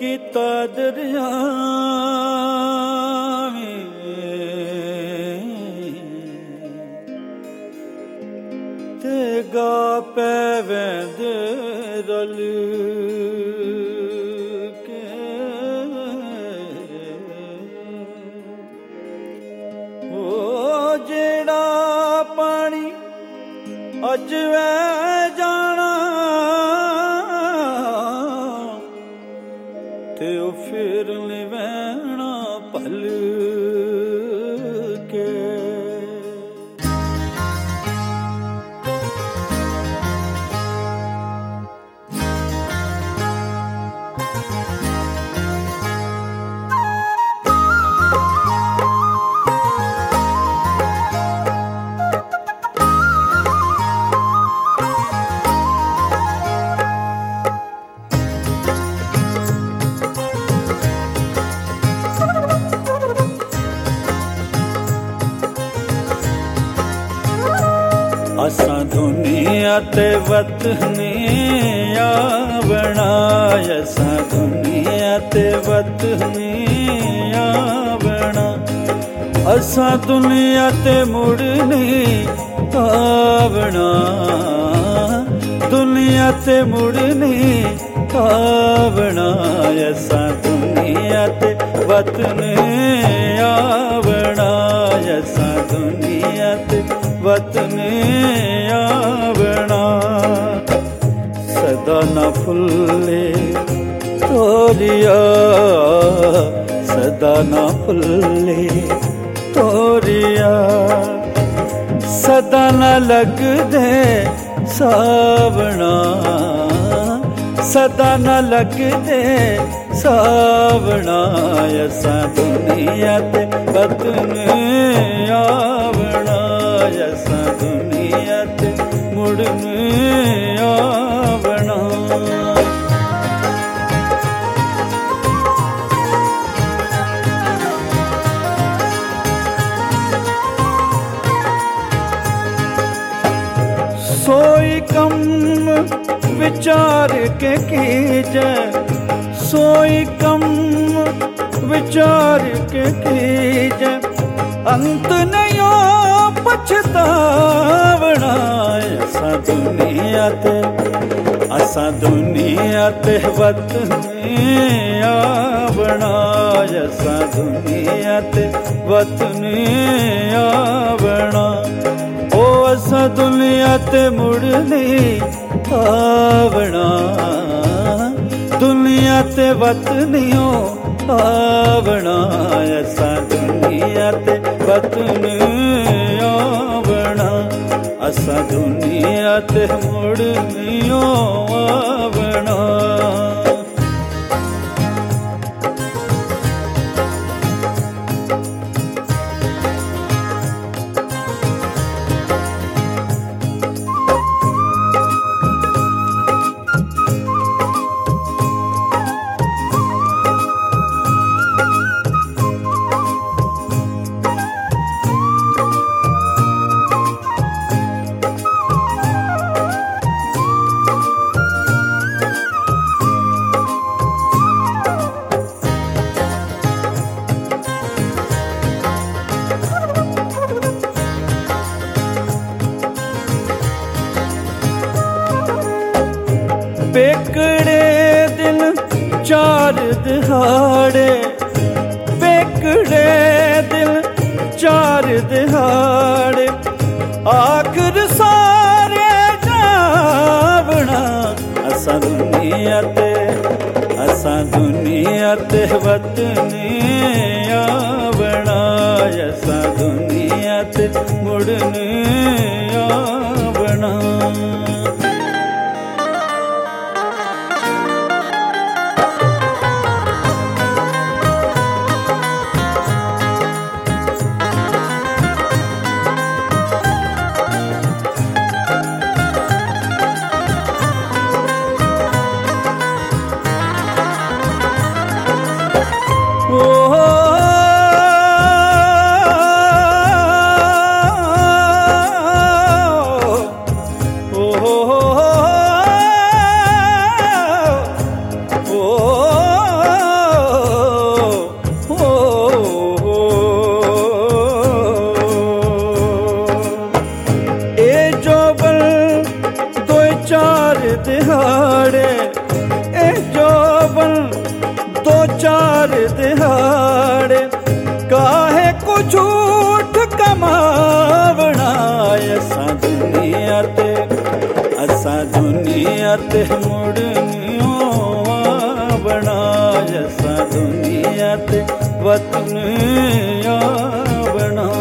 ਕੀਤਾ ਦਰਿਆ ਤੇ ਗਾ ਪੈਵੈਂਦੇ ਰਲ ਕੇ ਉਹ ਜਿਹੜਾ ਪਾਣੀ ਅੱਜ ਵਹਿ ਜਾਣਾ ਤੇ ਉਹ ਫਿਰ ਨੀ ਵਹਿਣਾ ਭਲ ਕੇ असां दुनिया ते वतनी आवना असां दुनिया ते वतनी आवना असां दुनिया ते मुड़नी आवना दुनिया ते मुड़नी आवना असां दुनिया ते वतनी आवना असां दुनिया ते वतने आवना सदा न फुल्ले तोरिया सदा न फुल्ले तोरिया सदा न लग दे सावना सदा न लग दे सावना असां दुनिया ते वतने आवना असां दुनिया ते मुड़ने आवना सोई कम विचार के कीजे सोई कम विचार के कीजे अंत नहीं पछतावना असां दुनिया ते वतनी आवना असां दुनिया ते वतनी आवना ओ असां दुनिया ते मुड़नी आवना दुनिया ते वतनियो आवना असां दुनिया ते वतनी आवना असां दुनिया ते मुड़नियो आवना बेकड़े दिन चार दिहाड़े बेकड़े दिन चार दिहाड़े आखिर सारे जावना असां दुनिया ते वतनी आवना असां दुनिया ते मुड़नी आवना दिहाड़े ए जोबन दो चार दिहाड़े काहे को झूठ कमावना असा दुनिया ते मुड़नियो आवना असा दुनिया ते वतन आवना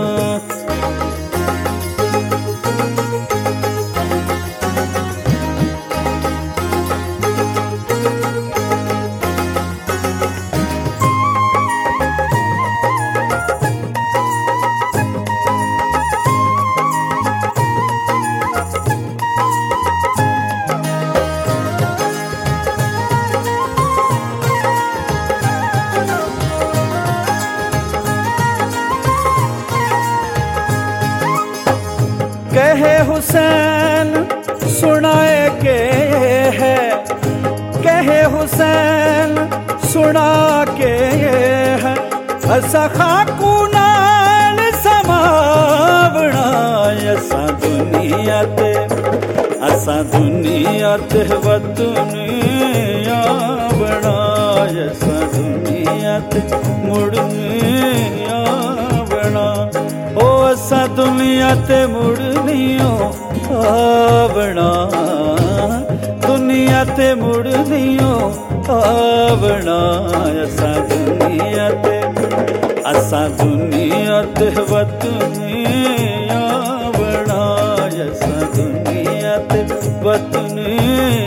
कहे हुसैन सुनाए के है कहे हुसैन सुना के है असा खाकू नाल समावना असा दुनिया ते वतन आवना असा दुनिया ते मुड़न आवना ओ असा दुनिया ते मुड़नियो आवना दुनिया ते मुड़नियो आवना असा दुनिया ते वतन आवना असा दुनिया ते वतन